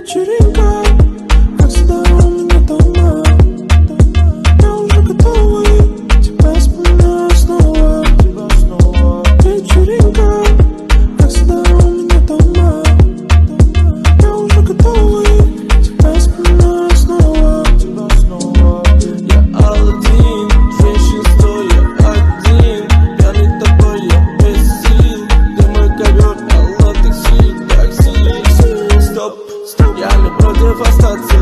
вечеринка, когда у меня дома. Я уже готовый, тебя вспоминаю снова. Вечеринка, когда у меня дома. Я уже готовый, тебя вспоминаю снова. Я Аладдин, женщин стоя один. Я не такой, я без сил. Ты мой ковер, алло, такси. Стоп, я не против остаться.